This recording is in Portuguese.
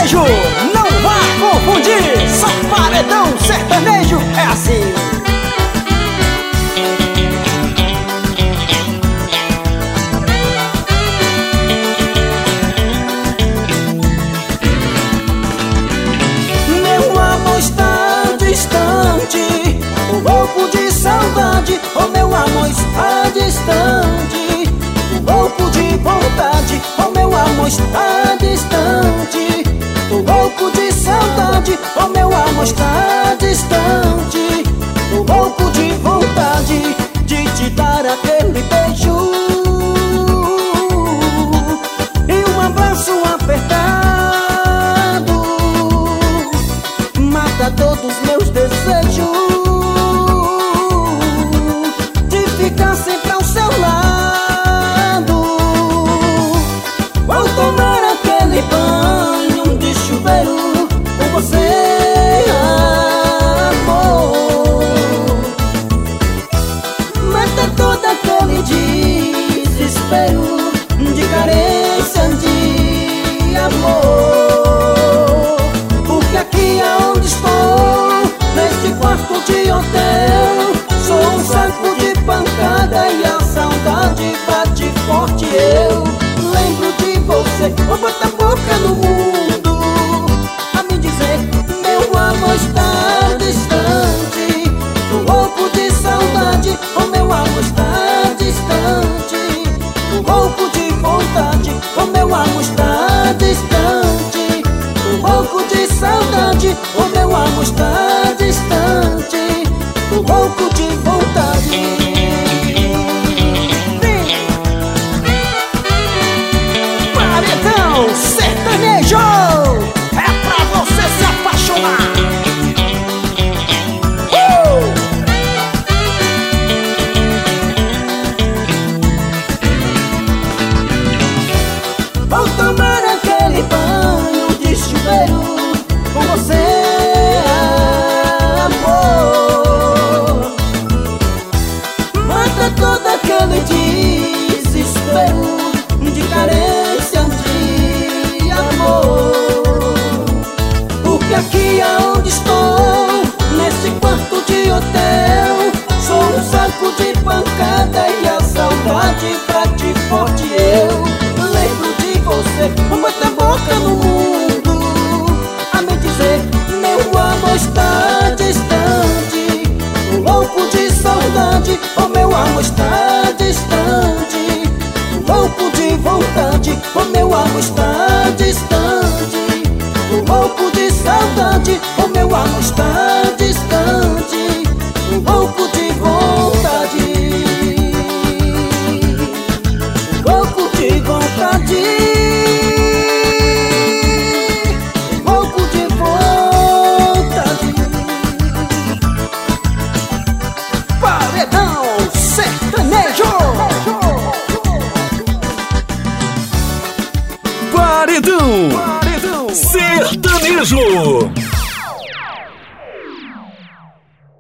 sertanejo, não vá confundir. Só paredão sertanejo é assim. Meu amor está distante, tô louco de saudade. Oh, meu amor está distante, tô louco de vontade. Oh, meu amor está distante, tô louco de saudade. Oh, meu amor está distante, tô louco de vontade de te dar aquele beijo e um abraço apertado. Mata todos meus desejos de ficar sempre ao seu lado. Vou tomar aquele banho de chuveiro com você, amor. Mata todo aquele desespero de carência de amor. Porque aqui aonde estou, neste quarto de hotel, sou um saco de pancada e a saudade bate forte. Eu lembro de você, vou botar a boca no mundo a me dizer: meu amor está distante, tô louco de saudade. Oh, meu amor está distante, tô louco de vontade. Oh, meu amor está distante, tô louco de saudade. Oh, meu amor está distante, tô louco de vontade. Paredão sertanejo é pra você se apaixonar. Vou tomar aquele banho de chuveiro com você, amor. Mata todo aquele desespero de carência de amor. Porque aqui aonde estou, nesse quarto de hotel, sou um saco de pancada e a saudade bate forte. Eu lembro de você, vou botar a boca no mundo a me dizer: meu amor está distante, tô louco de saudade. Oh, meu amor está distante, tô louco de vontade. Oh, meu amor está distante, tô louco de saudade. Oh, meu amor está distante, tô louco de vontade, louco de vontade, louco de vontade. Paredão sertanejo. Paredão sertanejo.